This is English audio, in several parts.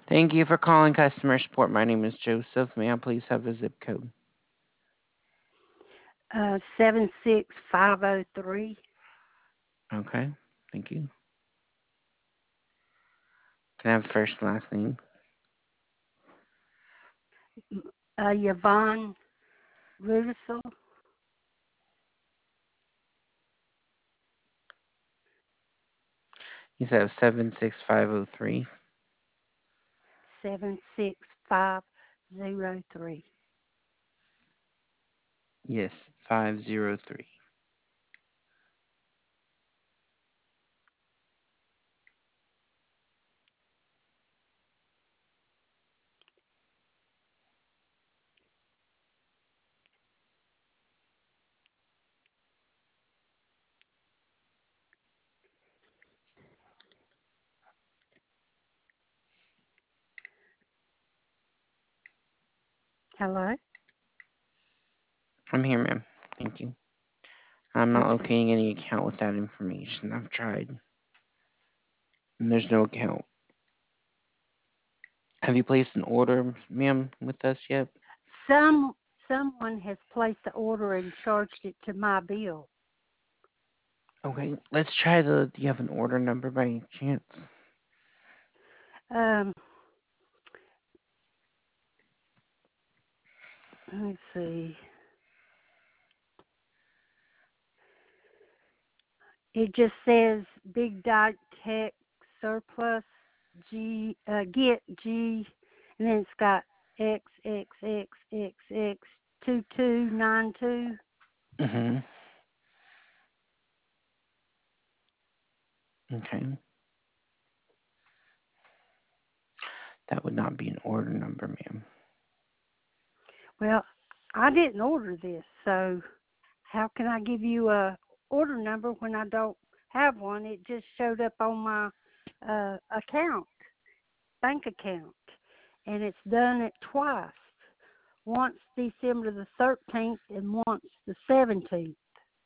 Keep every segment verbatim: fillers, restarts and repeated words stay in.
Thank you for calling customer support. My name is Joseph. May I please have the zip code? Uh, seven six five oh three. Okay. Thank you. Can I have first and last name? Uh, Yvonne Rudisill. You said seven six five zero three. seven six five zero three. Yes, five zero three. Hello? I'm here, ma'am. Thank you. I'm not Okay. locating any account with that information. I've tried, and there's no account. Have you placed an order, ma'am, with us yet? Some someone has placed the order and charged it to my bill. Okay, let's try the. Do you have an order number by any chance? Um, let me see. It just says Big Dot Tech Surplus G uh, Get G, and then it's got X X X X X two two nine two. Mm-hmm. Okay, that would not be an order number, ma'am. Well, I didn't order this, so how can I give you a order number when I don't have one? It just showed up on my uh, account, bank account, and it's done it twice. Once December the thirteenth and once the seventeenth.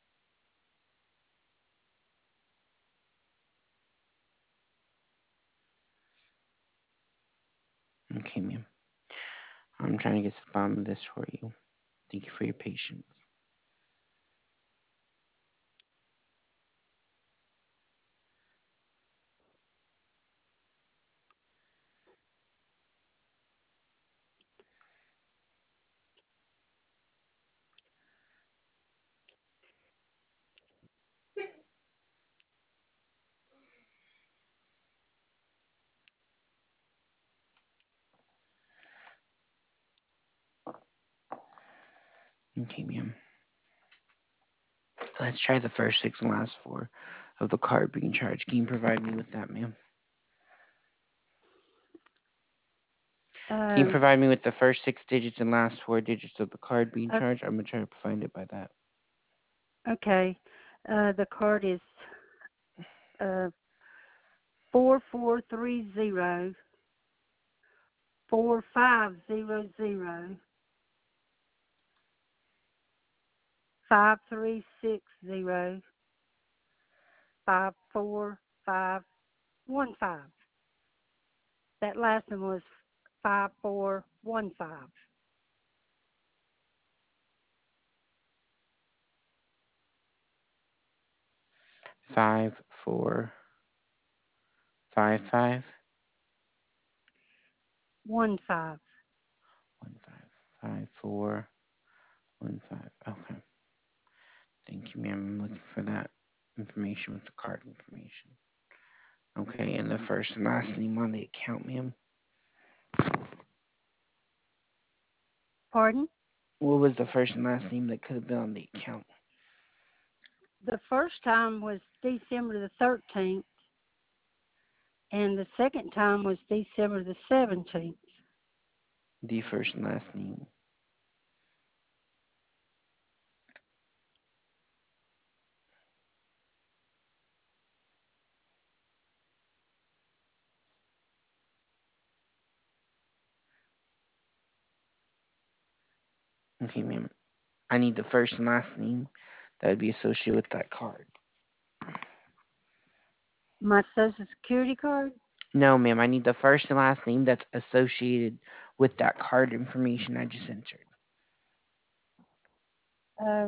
Okay, ma'am. I'm trying to get to the bottom of this for you. Thank you for your patience. Okay, ma'am. Let's try the first six and last four of the card being charged. Can you provide me with that, ma'am? Can you Um, provide me with the first six digits and last four digits of the card being o- charged? I'm going to try to find it by that. okay. Uh, the card is uh, four four three zero four five zero zero five three six zero five four five one five. That last one was five four one five. Five, four, five, five, One five. one, five, five, four, one, five. Okay. Thank you, ma'am. I'm looking for that information with the card information. Okay, and the first and last name on the account, ma'am. Pardon? What was the first and last name that could have been on the account? The first time was December the thirteenth, and the second time was December the seventeenth. The first and last name. Okay, ma'am. I need the first and last name that would be associated with that card. My social security card? No, ma'am. I need the first and last name that's associated with that card information I just entered. Uh,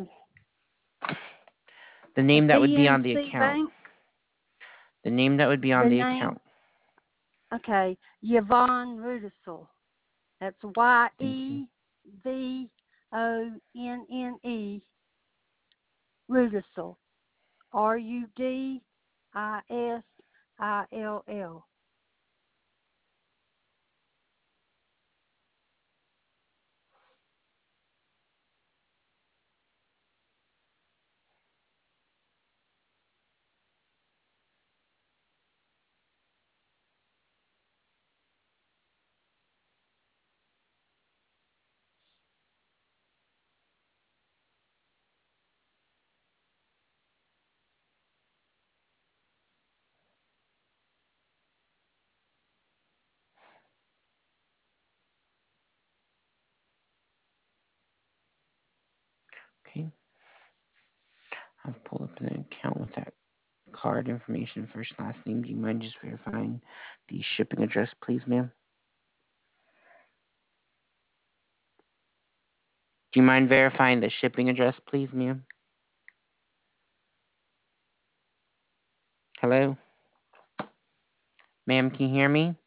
The the name that would be on the P N C account. Bank. The name that would be on The the name. account. Okay, Yvonne Rudisell. That's Y Thank you. E V O N N E Rudisill. R U D I S I L L. Okay. I'll pull up an account with that card information, first, last name. Do you mind just verifying the shipping address, please, ma'am? Do you mind verifying the shipping address, please, ma'am? Hello? Ma'am, can you hear me?